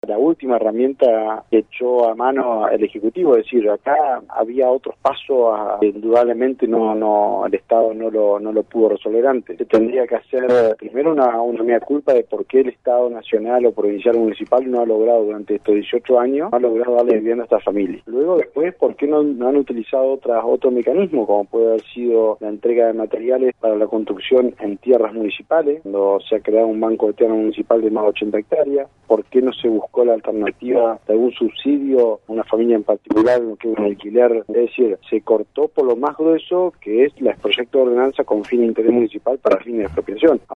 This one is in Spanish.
la última herramienta que echó a mano el Ejecutivo. Es decir, acá había otros pasos que indudablemente el Estado no lo pudo resolver antes. Se tendría que hacer primero una mea culpa de por qué el Estado nacional o provincial o municipal no ha logrado durante estos 18 años, no ha logrado darle vivienda a estas familias. Luego, después, ¿por qué no han utilizado otro mecanismo, como puede haber sido la entrega de materiales para la construcción en tierras municipales, cuando se ha creado un banco de tierra municipal de más de 80 hectáreas? ¿Por qué no se buscó la alternativa de algún subsidio a una familia en particular, que es un alquiler? Es decir, se cortó por lo más grueso, que es el proyecto de ordenanza con fin de interés municipal para fines de expropiación.